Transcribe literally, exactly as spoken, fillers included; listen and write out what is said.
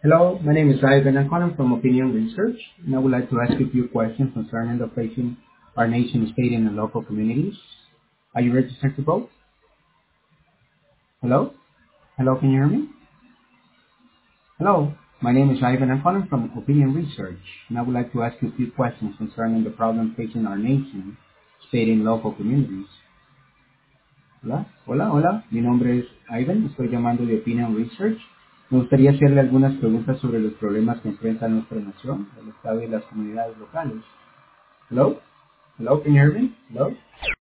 Hello, my name is Ivan. I'm calling from Opinion Research, and I would like to ask you a few questions concerning the facing our nation, state, and local communities. Are you registered to vote? Hello? Hello, can you hear me? Hello, my name is Ivan. I'm calling from Opinion Research, and I would like to ask you a few questions concerning the problem facing our nation, state, and local communities. Hola, hola, hola. Mi nombre es Ivan. Estoy llamando de Opinion Research. Me gustaría hacerle algunas preguntas sobre los problemas que enfrenta nuestra nación, el Estado y las comunidades locales. Hello? Hello, can you hear me? Hello?